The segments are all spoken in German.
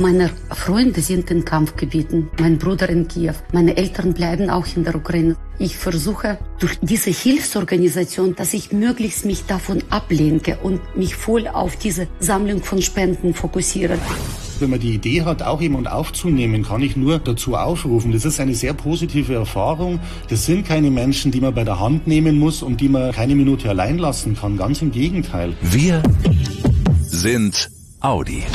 Meine Freunde sind in Kampfgebieten, mein Bruder in Kiew. Meine Eltern bleiben auch in der Ukraine. Ich versuche durch diese Hilfsorganisation, dass ich möglichst mich davon ablenke und mich voll auf diese Sammlung von Spenden fokussiere. Wenn man die Idee hat, auch jemand aufzunehmen, kann ich nur dazu aufrufen. Das ist eine sehr positive Erfahrung. Das sind keine Menschen, die man bei der Hand nehmen muss und die man keine Minute allein lassen kann. Ganz im Gegenteil. Wir sind Audi.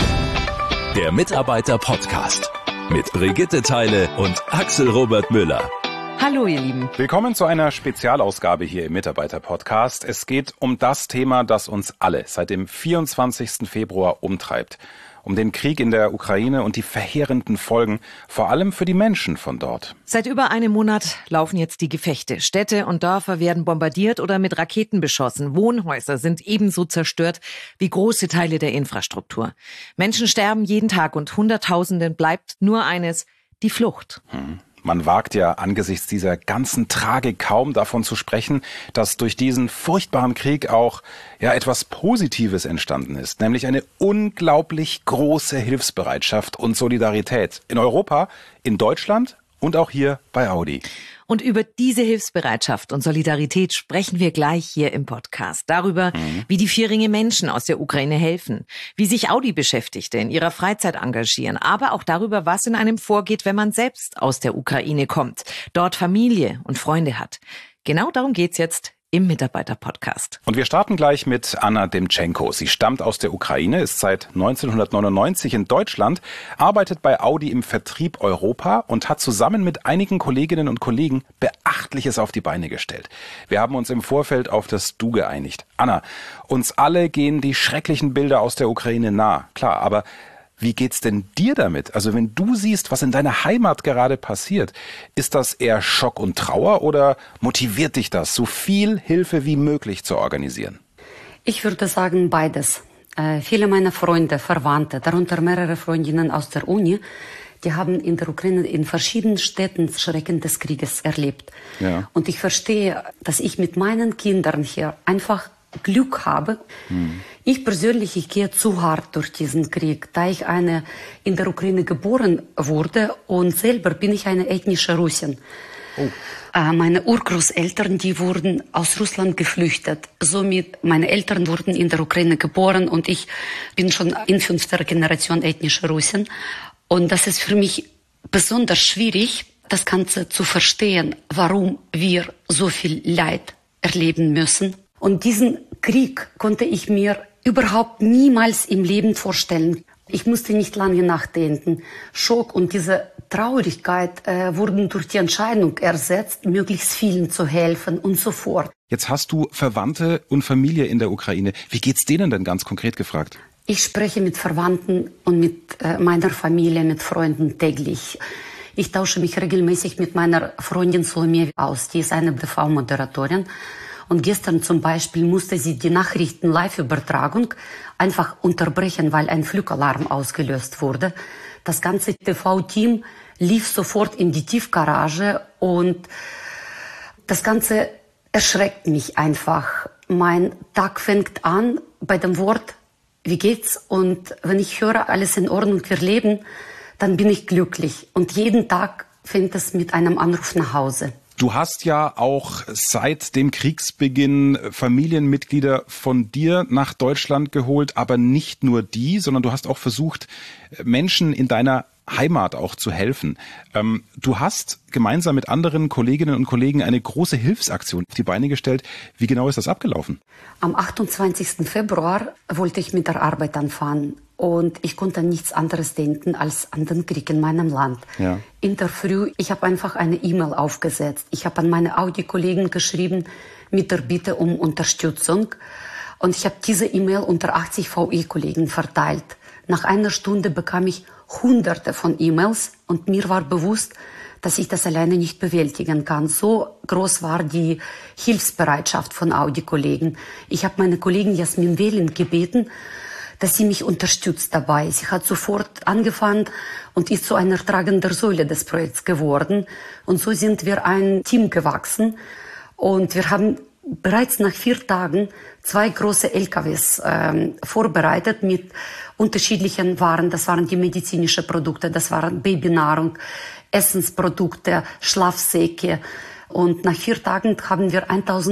Der Mitarbeiter-Podcast mit Brigitte Theile und Axel Robert Müller. Hallo ihr Lieben. Willkommen zu einer Spezialausgabe hier im Mitarbeiter-Podcast. Es geht um das Thema, das uns alle seit dem 24. Februar umtreibt. Um den Krieg in der Ukraine und die verheerenden Folgen, vor allem für die Menschen von dort. Seit über einem Monat laufen jetzt die Gefechte. Städte und Dörfer werden bombardiert oder mit Raketen beschossen. Wohnhäuser sind ebenso zerstört wie große Teile der Infrastruktur. Menschen sterben jeden Tag und Hunderttausenden bleibt nur eines: die Flucht. Man wagt ja angesichts dieser ganzen Tragik kaum davon zu sprechen, dass durch diesen furchtbaren Krieg auch etwas Positives entstanden ist, nämlich eine unglaublich große Hilfsbereitschaft und Solidarität in Europa, in Deutschland und auch hier bei Audi. Und über diese Hilfsbereitschaft und Solidarität sprechen wir gleich hier im Podcast. Darüber, wie die Vierringe Menschen aus der Ukraine helfen, wie sich Audi-Beschäftigte in ihrer Freizeit engagieren, aber auch darüber, was in einem vorgeht, wenn man selbst aus der Ukraine kommt, dort Familie und Freunde hat. Genau darum geht's jetzt im Mitarbeiter-Podcast. Und wir starten gleich mit Anna Demtschenko. Sie stammt aus der Ukraine, ist seit 1999 in Deutschland, arbeitet bei Audi im Vertrieb Europa und hat zusammen mit einigen Kolleginnen und Kollegen Beachtliches auf die Beine gestellt. Wir haben uns im Vorfeld auf das Du geeinigt. Anna, uns alle gehen die schrecklichen Bilder aus der Ukraine nah, klar, aber wie geht's denn dir damit? Also wenn du siehst, was in deiner Heimat gerade passiert, ist das eher Schock und Trauer oder motiviert dich das, so viel Hilfe wie möglich zu organisieren? Ich würde sagen beides. Viele meiner Freunde, Verwandte, darunter mehrere Freundinnen aus der Uni, die haben in der Ukraine in verschiedenen Städten Schrecken des Krieges erlebt. Ja. Und ich verstehe, dass ich mit meinen Kindern hier einfach Glück habe. Ich persönlich, ich gehe zu hart durch diesen Krieg, da ich in der Ukraine geboren wurde und selber bin ich eine ethnische Russin. Meine Urgroßeltern, die wurden aus Russland geflüchtet. Somit, meine Eltern wurden in der Ukraine geboren und ich bin schon in 5. Generation ethnische Russin. Und das ist für mich besonders schwierig, das Ganze zu verstehen, warum wir so viel Leid erleben müssen. Und diesen Krieg konnte ich mir überhaupt niemals im Leben vorstellen. Ich musste nicht lange nachdenken. Schock und diese Traurigkeit wurden durch die Entscheidung ersetzt, möglichst vielen zu helfen und so fort. Jetzt hast du Verwandte und Familie in der Ukraine. Wie geht's denen denn ganz konkret gefragt? Ich spreche mit Verwandten und mit meiner Familie, mit Freunden täglich. Ich tausche mich regelmäßig mit meiner Freundin Solomie aus. Die ist eine TV-Moderatorin. Und gestern zum Beispiel musste sie die Nachrichten-Live-Übertragung einfach unterbrechen, weil ein Flugalarm ausgelöst wurde. Das ganze TV-Team lief sofort in die Tiefgarage und das Ganze erschreckt mich einfach. Mein Tag fängt an bei dem Wort, wie geht's? Und wenn ich höre, alles in Ordnung, wir leben, dann bin ich glücklich. Und jeden Tag fängt es mit einem Anruf nach Hause. Du hast ja auch seit dem Kriegsbeginn Familienmitglieder von dir nach Deutschland geholt, aber nicht nur die, sondern du hast auch versucht, Menschen in deiner Heimat auch zu helfen. Du hast gemeinsam mit anderen Kolleginnen und Kollegen eine große Hilfsaktion auf die Beine gestellt. Wie genau ist das abgelaufen? Am 28. Februar wollte ich mit der Arbeit anfangen. Und ich konnte an nichts anderes denken als an den Krieg in meinem Land. Ja. In der Früh, ich habe einfach eine E-Mail aufgesetzt. Ich habe an meine Audi-Kollegen geschrieben mit der Bitte um Unterstützung. Und ich habe diese E-Mail unter 80 VE-Kollegen verteilt. Nach einer Stunde bekam ich Hunderte von E-Mails und mir war bewusst, dass ich das alleine nicht bewältigen kann. So groß war die Hilfsbereitschaft von Audi-Kollegen. Ich habe meine Kollegin Jasmin Wählin gebeten, dass sie mich unterstützt dabei. Sie hat sofort angefangen und ist zu einer tragenden Säule des Projekts geworden. Und so sind wir ein Team gewachsen. Und wir haben bereits nach 4 Tagen 2 große LKWs vorbereitet mit unterschiedlichen Waren. Das waren die medizinischen Produkte, das waren Babynahrung, Essensprodukte, Schlafsäcke. Und nach 4 Tagen haben wir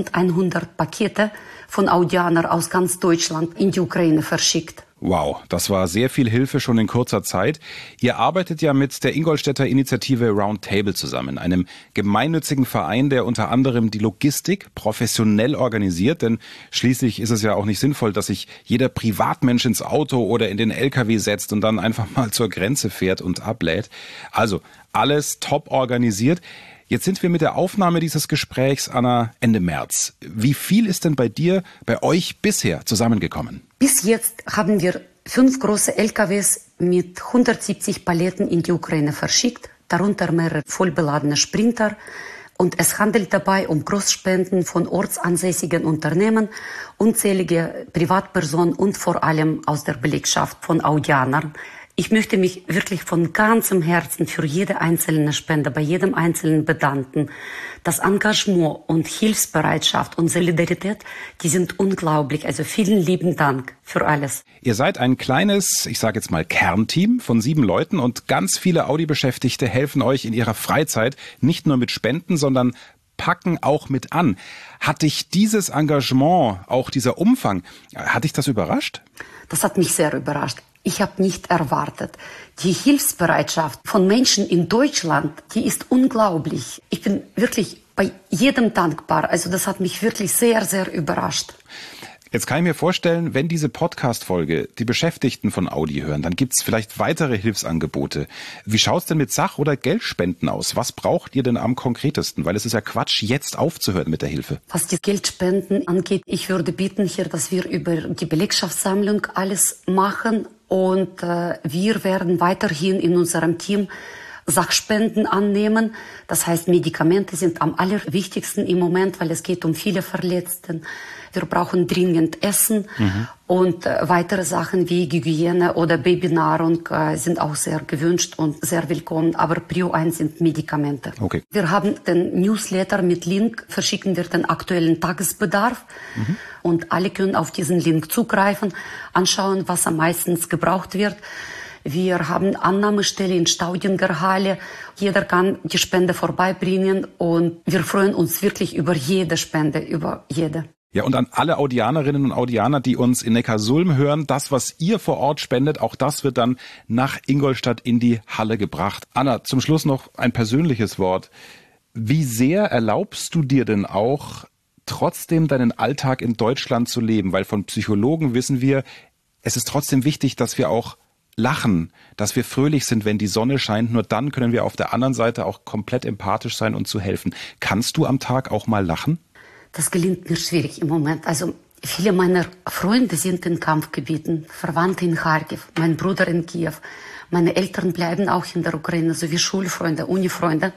1100 Pakete von Audianern aus ganz Deutschland in die Ukraine verschickt. Wow, das war sehr viel Hilfe schon in kurzer Zeit. Ihr arbeitet ja mit der Ingolstädter Initiative Roundtable zusammen, einem gemeinnützigen Verein, der unter anderem die Logistik professionell organisiert. Denn schließlich ist es ja auch nicht sinnvoll, dass sich jeder Privatmensch ins Auto oder in den LKW setzt und dann einfach mal zur Grenze fährt und ablädt. Also alles top organisiert. Jetzt sind wir mit der Aufnahme dieses Gesprächs, Anna, Ende März. Wie viel ist denn bei euch bisher zusammengekommen? Bis jetzt haben wir 5 große LKWs mit 170 Paletten in die Ukraine verschickt, darunter mehrere vollbeladene Sprinter. Und es handelt dabei um Großspenden von ortsansässigen Unternehmen, unzählige Privatpersonen und vor allem aus der Belegschaft von Audianern. Ich möchte mich wirklich von ganzem Herzen für jede einzelne Spende, bei jedem Einzelnen bedanken. Das Engagement und Hilfsbereitschaft und Solidarität, die sind unglaublich. Also vielen lieben Dank für alles. Ihr seid ein kleines, ich sage jetzt mal Kernteam von 7 Leuten und ganz viele Audi-Beschäftigte helfen euch in ihrer Freizeit nicht nur mit Spenden, sondern packen auch mit an. Hat dich dieses Engagement, auch dieser Umfang, hat dich das überrascht? Das hat mich sehr überrascht. Ich habe nicht erwartet. Die Hilfsbereitschaft von Menschen in Deutschland, die ist unglaublich. Ich bin wirklich bei jedem dankbar. Also das hat mich wirklich sehr, sehr überrascht. Jetzt kann ich mir vorstellen, wenn diese Podcast-Folge die Beschäftigten von Audi hören, dann gibt es vielleicht weitere Hilfsangebote. Wie schaut es denn mit Sach- oder Geldspenden aus? Was braucht ihr denn am konkretesten? Weil es ist ja Quatsch, jetzt aufzuhören mit der Hilfe. Was die Geldspenden angeht, ich würde bitten hier, dass wir über die Belegschaftssammlung alles machen. Und wir werden weiterhin in unserem Team Sachspenden annehmen. Das heißt, Medikamente sind am allerwichtigsten im Moment, weil es geht um viele Verletzte. Wir brauchen dringend Essen und weitere Sachen wie Hygiene oder Babynahrung sind auch sehr gewünscht und sehr willkommen. Aber Prio 1 sind Medikamente. Okay. Wir haben den Newsletter mit Link, verschicken wir den aktuellen Tagesbedarf und alle können auf diesen Link zugreifen, anschauen, was am meisten gebraucht wird. Wir haben Annahmestelle in Staudinger Halle. Jeder kann die Spende vorbeibringen und wir freuen uns wirklich über jede Spende, über jede. Ja, und an alle Audianerinnen und Audianer, die uns in Neckarsulm hören, das, was ihr vor Ort spendet, auch das wird dann nach Ingolstadt in die Halle gebracht. Anna, zum Schluss noch ein persönliches Wort. Wie sehr erlaubst du dir denn auch, trotzdem deinen Alltag in Deutschland zu leben? Weil von Psychologen wissen wir, es ist trotzdem wichtig, dass wir auch lachen, dass wir fröhlich sind, wenn die Sonne scheint. Nur dann können wir auf der anderen Seite auch komplett empathisch sein und zu helfen. Kannst du am Tag auch mal lachen? Das gelingt mir schwierig im Moment. Also viele meiner Freunde sind in Kampfgebieten, Verwandte in Kharkiv, mein Bruder in Kiew. Meine Eltern bleiben auch in der Ukraine, sowie Schulfreunde, Unifreunde.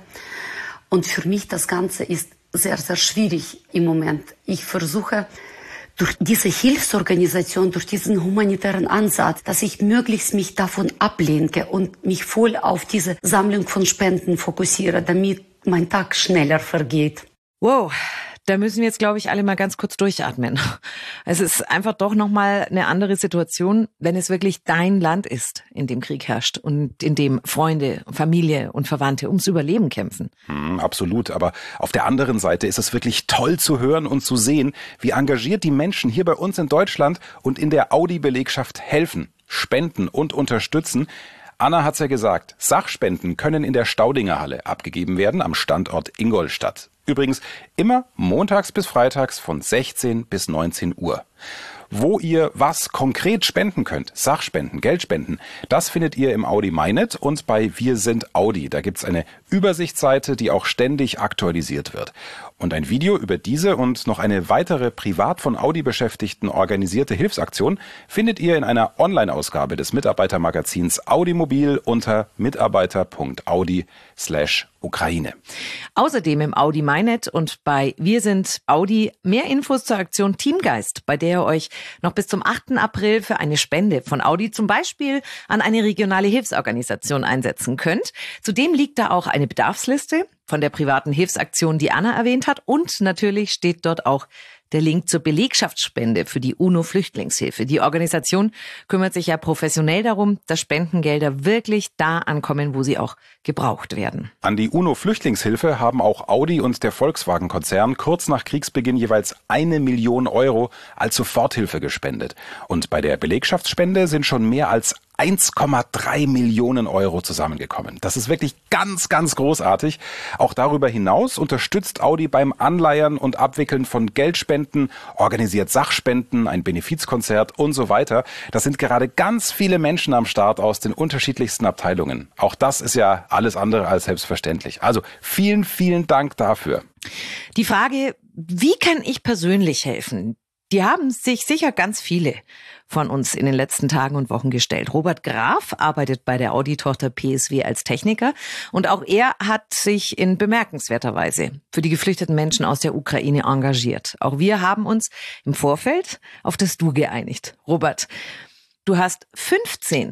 Und für mich das Ganze ist sehr, sehr schwierig im Moment. Ich versuche durch diese Hilfsorganisation, durch diesen humanitären Ansatz, dass ich möglichst mich davon ablenke und mich voll auf diese Sammlung von Spenden fokussiere, damit mein Tag schneller vergeht. Wow. Da müssen wir jetzt, glaube ich, alle mal ganz kurz durchatmen. Es ist einfach doch nochmal eine andere Situation, wenn es wirklich dein Land ist, in dem Krieg herrscht und in dem Freunde, Familie und Verwandte ums Überleben kämpfen. Absolut, aber auf der anderen Seite ist es wirklich toll zu hören und zu sehen, wie engagiert die Menschen hier bei uns in Deutschland und in der Audi-Belegschaft helfen, spenden und unterstützen. Anna hat's ja gesagt, Sachspenden können in der Staudinger Halle abgegeben werden am Standort Ingolstadt. Übrigens immer montags bis freitags von 16 bis 19 Uhr. Wo ihr was konkret spenden könnt, Sachspenden, Geldspenden, das findet ihr im Audi MyNet und bei Wir sind Audi. Da gibt's eine Übersichtsseite, die auch ständig aktualisiert wird. Und ein Video über diese und noch eine weitere privat von Audi-Beschäftigten organisierte Hilfsaktion findet ihr in einer Online-Ausgabe des Mitarbeitermagazins Audi Mobil unter mitarbeiter.audi/Ukraine. Außerdem im Audi MyNet und bei Wir sind Audi mehr Infos zur Aktion Teamgeist, bei der ihr euch noch bis zum 8. April für eine Spende von Audi zum Beispiel an eine regionale Hilfsorganisation einsetzen könnt. Zudem liegt da auch eine Bedarfsliste von der privaten Hilfsaktion, die Anna erwähnt hat. Und natürlich steht dort auch der Link zur Belegschaftsspende für die UNO-Flüchtlingshilfe. Die Organisation kümmert sich ja professionell darum, dass Spendengelder wirklich da ankommen, wo sie auch gebraucht werden. An die UNO-Flüchtlingshilfe haben auch Audi und der Volkswagen-Konzern kurz nach Kriegsbeginn jeweils 1 Million Euro als Soforthilfe gespendet. Und bei der Belegschaftsspende sind schon mehr als 1,3 Millionen Euro zusammengekommen. Das ist wirklich ganz, ganz großartig. Auch darüber hinaus unterstützt Audi beim Anleiern und Abwickeln von Geldspenden, organisiert Sachspenden, ein Benefizkonzert und so weiter. Das sind gerade ganz viele Menschen am Start aus den unterschiedlichsten Abteilungen. Auch das ist ja alles andere als selbstverständlich. Also vielen, vielen Dank dafür. Die Frage, wie kann ich persönlich helfen? Die haben sich sicher ganz viele von uns in den letzten Tagen und Wochen gestellt. Robert Graf arbeitet bei der Audi-Tochter PSW als Techniker und auch er hat sich in bemerkenswerter Weise für die geflüchteten Menschen aus der Ukraine engagiert. Auch wir haben uns im Vorfeld auf das Du geeinigt. Robert, du hast 15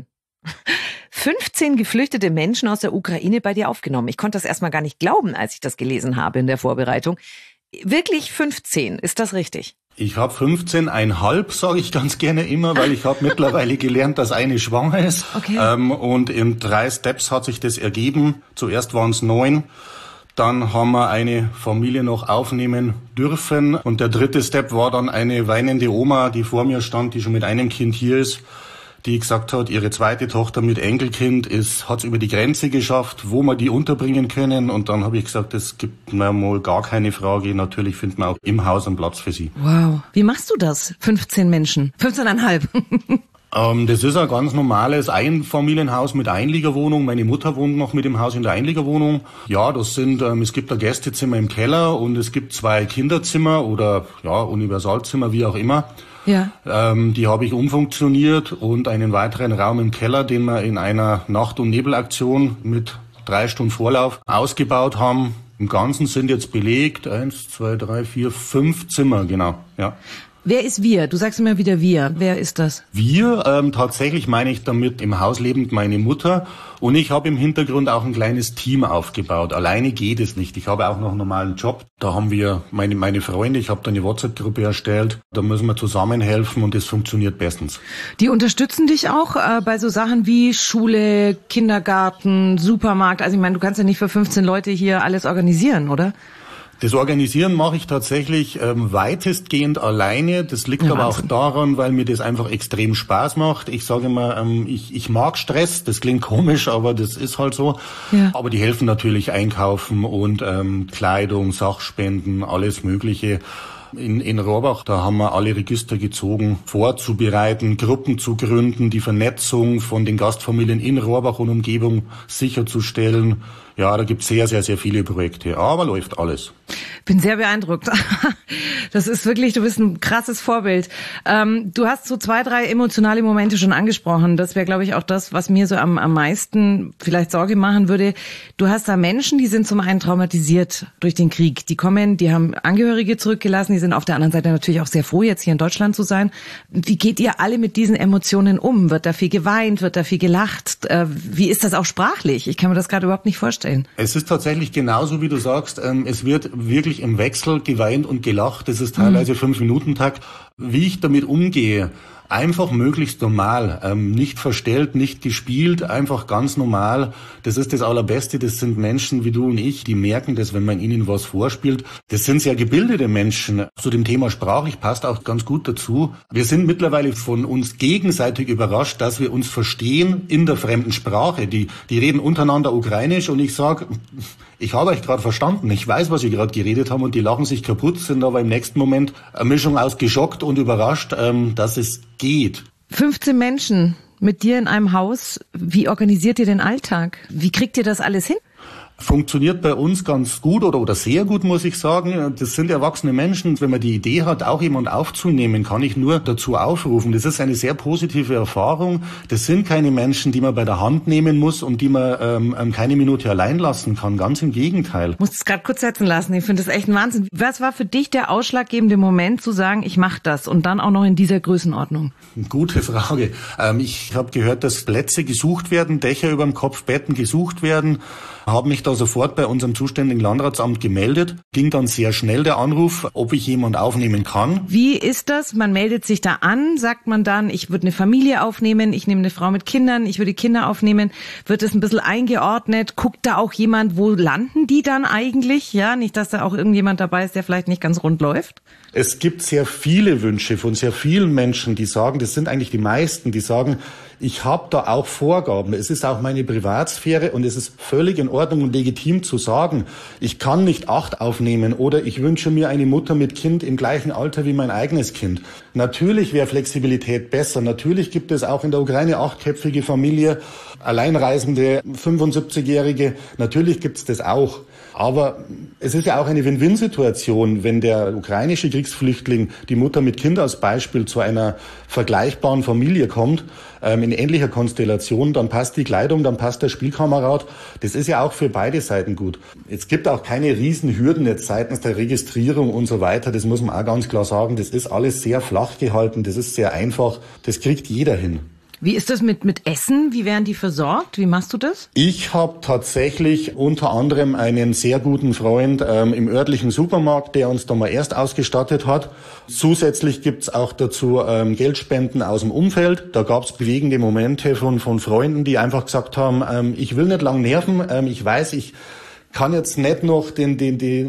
geflüchtete Menschen aus der Ukraine bei dir aufgenommen. Ich konnte das erstmal gar nicht glauben, als ich das gelesen habe in der Vorbereitung. Wirklich 15, ist das richtig? Ich habe 15,5, sage ich ganz gerne immer, weil ich habe mittlerweile gelernt, dass eine schwanger ist. Okay. Und in 3 Steps hat sich das ergeben. Zuerst waren es 9, dann haben wir eine Familie noch aufnehmen dürfen. Und der 3. Step war dann eine weinende Oma, die vor mir stand, die schon mit einem Kind hier ist, die gesagt hat, ihre 2. Tochter mit Enkelkind hat es über die Grenze geschafft, wo wir die unterbringen können. Und dann habe ich gesagt, es gibt mir mal gar keine Frage. Natürlich finden wir auch im Haus einen Platz für sie. Wow. Wie machst du das? 15 Menschen? 15,5? Das ist ein ganz normales Einfamilienhaus mit Einliegerwohnung. Meine Mutter wohnt noch mit dem Haus in der Einliegerwohnung. Ja, es gibt ein Gästezimmer im Keller und es gibt 2 Kinderzimmer oder Universalzimmer, wie auch immer. Ja. Die habe ich umfunktioniert und einen weiteren Raum im Keller, den wir in einer Nacht- und Nebelaktion mit 3 Stunden Vorlauf ausgebaut haben. Im Ganzen sind jetzt belegt 1, 2, 3, 4, 5 Zimmer, genau, ja. Wer ist wir? Du sagst immer wieder wir. Wer ist das? Wir, tatsächlich meine ich damit im Haus lebend meine Mutter. Und ich habe im Hintergrund auch ein kleines Team aufgebaut. Alleine geht es nicht. Ich habe auch noch einen normalen Job. Da haben wir meine Freunde, ich habe da eine WhatsApp-Gruppe erstellt. Da müssen wir zusammenhelfen und das funktioniert bestens. Die unterstützen dich auch bei so Sachen wie Schule, Kindergarten, Supermarkt. Also ich meine, du kannst ja nicht für 15 Leute hier alles organisieren, oder? Das Organisieren mache ich tatsächlich weitestgehend alleine. Das liegt aber auch daran, weil mir das einfach extrem Spaß macht. Ich sage immer, ich mag Stress. Das klingt komisch, aber das ist halt so. Ja. Aber die helfen natürlich einkaufen und Kleidung, Sachspenden, alles Mögliche. In Rohrbach, da haben wir alle Register gezogen, vorzubereiten, Gruppen zu gründen, die Vernetzung von den Gastfamilien in Rohrbach und Umgebung sicherzustellen. Ja, da gibt's sehr, sehr, sehr viele Projekte, aber läuft alles. Bin sehr beeindruckt. Das ist wirklich, du bist ein krasses Vorbild. Du hast so 2, 3 emotionale Momente schon angesprochen. Das wäre, glaube ich, auch das, was mir so am meisten vielleicht Sorge machen würde. Du hast da Menschen, die sind zum einen traumatisiert durch den Krieg. Die kommen, die haben Angehörige zurückgelassen, die sind auf der anderen Seite natürlich auch sehr froh, jetzt hier in Deutschland zu sein. Wie geht ihr alle mit diesen Emotionen um? Wird da viel geweint? Wird da viel gelacht? Wie ist das auch sprachlich? Ich kann mir das gerade überhaupt nicht vorstellen. Es ist tatsächlich genauso, wie du sagst. Es wird wirklich im Wechsel geweint und gelacht. Das ist teilweise 5-Minuten-Takt. Wie ich damit umgehe, einfach möglichst normal, nicht verstellt, nicht gespielt, einfach ganz normal. Das ist das Allerbeste. Das sind Menschen wie du und ich, die merken das, wenn man ihnen was vorspielt. Das sind sehr gebildete Menschen. Zu dem Thema sprachlich passt auch ganz gut dazu. Wir sind mittlerweile von uns gegenseitig überrascht, dass wir uns verstehen in der fremden Sprache. Die reden untereinander Ukrainisch und ich sage, ich habe euch gerade verstanden, ich weiß, was ihr gerade geredet haben und die lachen sich kaputt, sind aber im nächsten Moment eine Mischung aus geschockt und überrascht, dass es geht. 15 Menschen mit dir in einem Haus. Wie organisiert ihr den Alltag? Wie kriegt ihr das alles hin? Funktioniert bei uns ganz gut oder sehr gut, muss ich sagen. Das sind erwachsene Menschen. Wenn man die Idee hat, auch jemand aufzunehmen, kann ich nur dazu aufrufen. Das ist eine sehr positive Erfahrung. Das sind keine Menschen, die man bei der Hand nehmen muss und die man keine Minute allein lassen kann. Ganz im Gegenteil. Ich muss es gerade kurz setzen lassen. Ich finde das echt ein Wahnsinn. Was war für dich der ausschlaggebende Moment, zu sagen, ich mache das und dann auch noch in dieser Größenordnung? Gute Frage. Ich habe gehört, dass Plätze gesucht werden, Dächer über dem Kopf, Betten gesucht werden. Habe mich da sofort bei unserem zuständigen Landratsamt gemeldet. Ging dann sehr schnell der Anruf, ob ich jemand aufnehmen kann. Wie ist das? Man meldet sich da an, sagt man dann, ich würde eine Familie aufnehmen, ich nehme eine Frau mit Kindern, ich würde Kinder aufnehmen. Wird es ein bisschen eingeordnet? Guckt da auch jemand, wo landen die dann eigentlich? Ja, nicht, dass da auch irgendjemand dabei ist, der vielleicht nicht ganz rund läuft? Es gibt sehr viele Wünsche von sehr vielen Menschen, die sagen, das sind eigentlich die meisten, die sagen, ich habe da auch Vorgaben. Es ist auch meine Privatsphäre und es ist völlig in Ordnung und legitim zu sagen, ich kann nicht 8 aufnehmen oder ich wünsche mir eine Mutter mit Kind im gleichen Alter wie mein eigenes Kind. Natürlich wäre Flexibilität besser. Natürlich gibt es auch in der Ukraine 8-köpfige Familie, Alleinreisende, 75-Jährige. Natürlich gibt es das auch. Aber es ist ja auch eine Win-Win-Situation, wenn der ukrainische Kriegsflüchtling, die Mutter mit Kind als Beispiel, zu einer vergleichbaren Familie kommt, in ähnlicher Konstellation, dann passt die Kleidung, dann passt der Spielkamerad. Das ist ja auch für beide Seiten gut. Es gibt auch keine Riesenhürden jetzt seitens der Registrierung und so weiter. Das muss man auch ganz klar sagen. Das ist alles sehr flach gehalten. Das ist sehr einfach. Das kriegt jeder hin. Wie ist das mit Essen? Wie werden die versorgt? Wie machst du das? Ich habe tatsächlich unter anderem einen sehr guten Freund im örtlichen Supermarkt, der uns da mal erst ausgestattet hat. Zusätzlich gibt's auch dazu Geldspenden aus dem Umfeld. Da gab's bewegende Momente von Freunden, die einfach gesagt haben, ich will nicht lang nerven, ich weiß, ich kann jetzt nicht noch den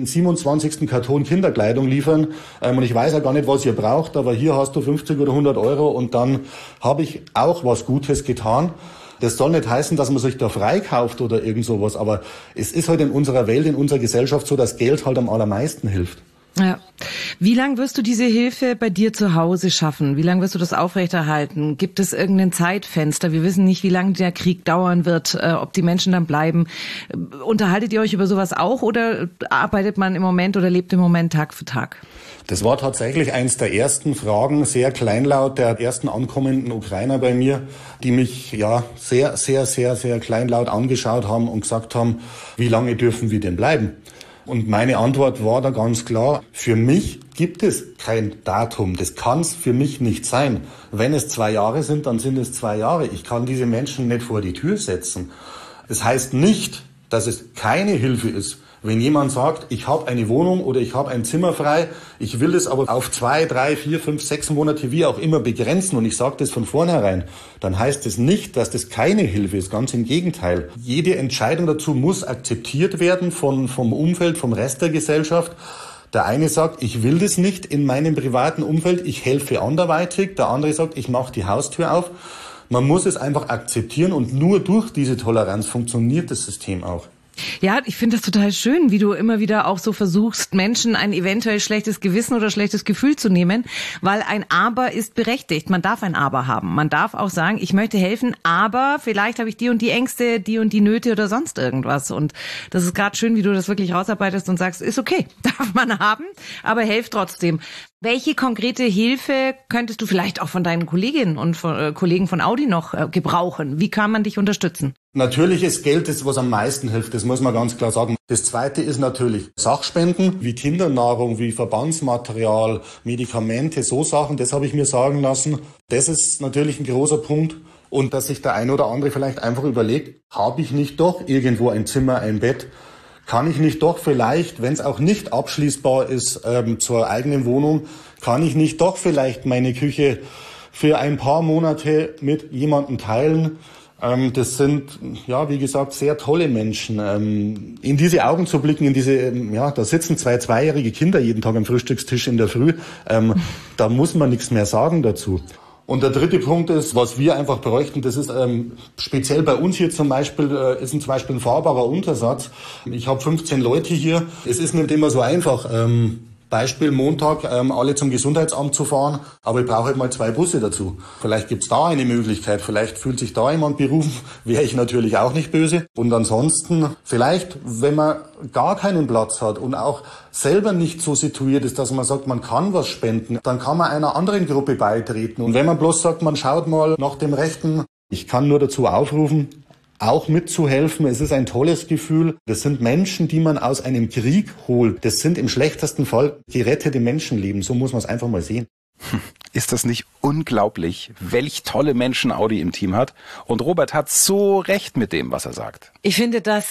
27. Karton Kinderkleidung liefern und ich weiß ja gar nicht, was ihr braucht, aber hier hast du 50 oder 100 Euro und dann habe ich auch was Gutes getan. Das soll nicht heißen, dass man sich da freikauft oder irgend sowas, aber es ist halt in unserer Welt, in unserer Gesellschaft so, dass Geld halt am allermeisten hilft. Ja. Wie lange wirst du diese Hilfe bei dir zu Hause schaffen? Wie lange wirst du das aufrechterhalten? Gibt es irgendein Zeitfenster? Wir wissen nicht, wie lange der Krieg dauern wird, ob die Menschen dann bleiben. Unterhaltet ihr euch über sowas auch oder arbeitet man im Moment oder lebt im Moment Tag für Tag? Das war tatsächlich eins der ersten Fragen, sehr kleinlaut, der ersten ankommenden Ukrainer bei mir, die mich ja sehr, sehr, sehr, sehr kleinlaut angeschaut haben und gesagt haben, wie lange dürfen wir denn bleiben? Und meine Antwort war da ganz klar, für mich gibt es kein Datum. Das kann es für mich nicht sein. Wenn es 2 Jahre sind, dann sind es 2 Jahre. Ich kann diese Menschen nicht vor die Tür setzen. Das heißt nicht, dass es keine Hilfe ist. Wenn jemand sagt, ich habe eine Wohnung oder ich habe ein Zimmer frei, ich will das aber auf 2, 3, 4, 5, 6 Monate wie auch immer begrenzen und ich sage das von vornherein, dann heißt es nicht, dass das keine Hilfe ist, ganz im Gegenteil. Jede Entscheidung dazu muss akzeptiert werden vom Umfeld, vom Rest der Gesellschaft. Der eine sagt, ich will das nicht in meinem privaten Umfeld, ich helfe anderweitig. Der andere sagt, ich mache die Haustür auf. Man muss es einfach akzeptieren und nur durch diese Toleranz funktioniert das System auch. Ja, ich finde das total schön, wie du immer wieder auch so versuchst, Menschen ein eventuell schlechtes Gewissen oder schlechtes Gefühl zu nehmen, weil ein Aber ist berechtigt. Man darf ein Aber haben. Man darf auch sagen, ich möchte helfen, aber vielleicht habe ich die und die Ängste, die und die Nöte oder sonst irgendwas. Und das ist gerade schön, wie du das wirklich rausarbeitest und sagst, ist okay, darf man haben, aber helft trotzdem. Welche konkrete Hilfe könntest du vielleicht auch von deinen Kolleginnen und von, Kollegen von Audi noch gebrauchen? Wie kann man dich unterstützen? Natürlich ist Geld das, was am meisten hilft, das muss man ganz klar sagen. Das Zweite ist natürlich Sachspenden, wie Kindernahrung, wie Verbandsmaterial, Medikamente, so Sachen, das habe ich mir sagen lassen. Das ist natürlich ein großer Punkt. Und dass sich der eine oder andere vielleicht einfach überlegt, habe ich nicht doch irgendwo ein Zimmer, ein Bett? Kann ich nicht doch vielleicht, wenn es auch nicht abschließbar ist zur eigenen Wohnung, kann ich nicht doch vielleicht meine Küche für ein paar Monate mit jemandem teilen? Das sind, ja, wie gesagt, sehr tolle Menschen. In diese Augen zu blicken, in diese, ja, da sitzen 2 zweijährige Kinder jeden Tag am Frühstückstisch in der Früh. Da muss man nichts mehr sagen dazu. Und der dritte Punkt ist, was wir einfach bräuchten, das ist speziell bei uns hier zum Beispiel, ist zum Beispiel ein fahrbarer Untersatz. Ich habe 15 Leute hier. Es ist nicht immer so einfach. Beispiel Montag alle zum Gesundheitsamt zu fahren, aber ich brauche halt mal 2 Busse dazu. Vielleicht gibt's da eine Möglichkeit, vielleicht fühlt sich da jemand berufen, wäre ich natürlich auch nicht böse. Und ansonsten vielleicht, wenn man gar keinen Platz hat und auch selber nicht so situiert ist, dass man sagt, man kann was spenden, dann kann man einer anderen Gruppe beitreten. Und wenn man bloß sagt, man schaut mal nach dem Rechten, ich kann nur dazu aufrufen, auch mitzuhelfen. Es ist ein tolles Gefühl. Das sind Menschen, die man aus einem Krieg holt. Das sind im schlechtesten Fall gerettete Menschenleben. So muss man es einfach mal sehen. Ist das nicht unglaublich, welch tolle Menschen Audi im Team hat? Und Robert hat so recht mit dem, was er sagt. Ich finde das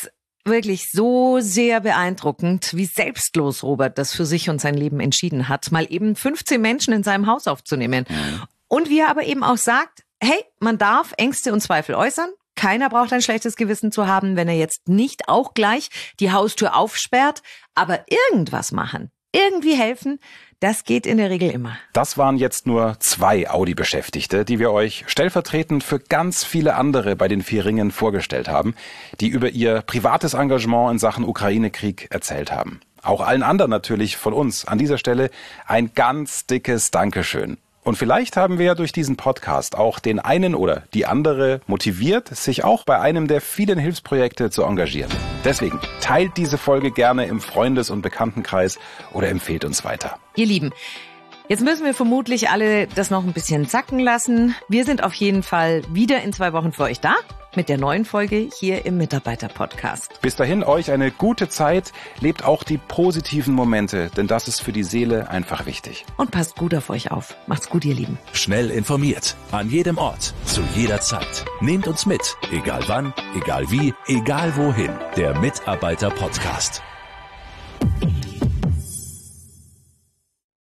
wirklich so sehr beeindruckend, wie selbstlos Robert das für sich und sein Leben entschieden hat, mal eben 15 Menschen in seinem Haus aufzunehmen. Und wie er aber eben auch sagt, hey, man darf Ängste und Zweifel äußern. Keiner braucht ein schlechtes Gewissen zu haben, wenn er jetzt nicht auch gleich die Haustür aufsperrt, aber irgendwas machen, irgendwie helfen, das geht in der Regel immer. Das waren jetzt nur 2 Audi-Beschäftigte, die wir euch stellvertretend für ganz viele andere bei den 4 Ringen vorgestellt haben, die über ihr privates Engagement in Sachen Ukraine-Krieg erzählt haben. Auch allen anderen natürlich von uns an dieser Stelle ein ganz dickes Dankeschön. Und vielleicht haben wir ja durch diesen Podcast auch den einen oder die andere motiviert, sich auch bei einem der vielen Hilfsprojekte zu engagieren. Deswegen teilt diese Folge gerne im Freundes- und Bekanntenkreis oder empfehlt uns weiter. Ihr Lieben, jetzt müssen wir vermutlich alle das noch ein bisschen sacken lassen. Wir sind auf jeden Fall wieder in 2 Wochen für euch da mit der neuen Folge hier im Mitarbeiter-Podcast. Bis dahin euch eine gute Zeit, lebt auch die positiven Momente, denn das ist für die Seele einfach wichtig. Und passt gut auf euch auf. Macht's gut, ihr Lieben. Schnell informiert, an jedem Ort, zu jeder Zeit. Nehmt uns mit, egal wann, egal wie, egal wohin. Der Mitarbeiter-Podcast.